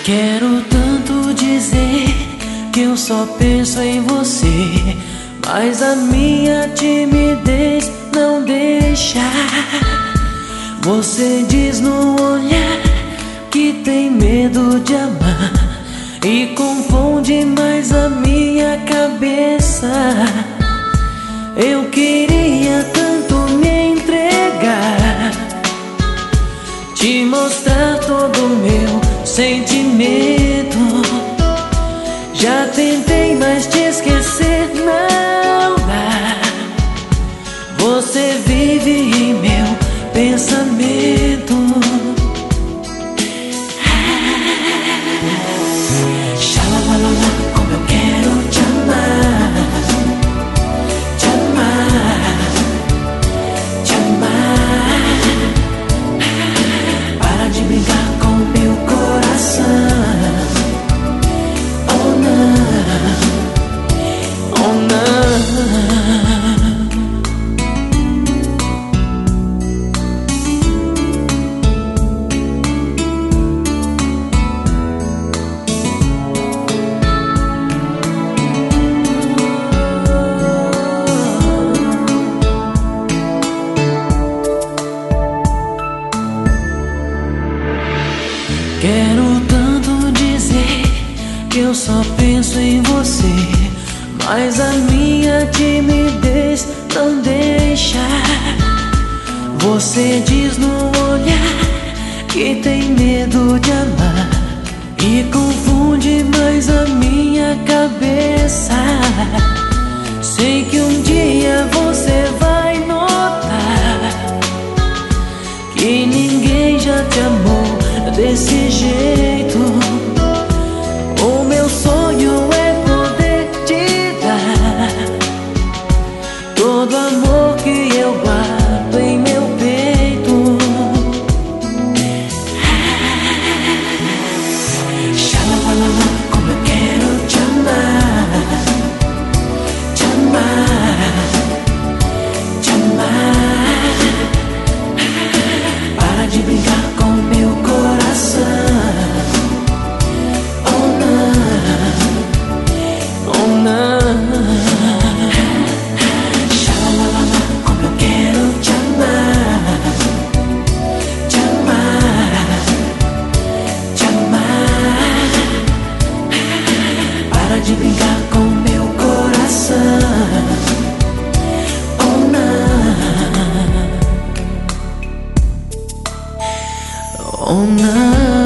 Quero tanto dizer que eu só penso em você, mas a minha timidez não deixa. Você diz no olhar que tem medo de amar e confunde mais a minha cabeça. Eu queria tanto me entregar, te mostrar todo o meu sentimento. Já tentei, mas te esquecer não dá. Você vive em meu pensamento. Xalalalala, como eu quero te amar, te amar, te amar. Para de brincar com meu coração. Oh não, oh não. Quero tanto dizer que eu só penso em você, mas a minha timidez não deixa. Você diz no olhar que tem medo de amar e confunde mais a minha cabeça. Sei que um dia você vai notar que ninguém já te amou desse jeito. O meu sonho é poder te dar todo o amor que eu guardo em meu peito. Xalalalala, como eu quero te amar, te amar, te amar. Para de brincar com meu coração. Oh não, oh não. Xalalalala, como eu quero te amar, te amar, te amar. Para de brincar com meu coração. Oh não, oh não.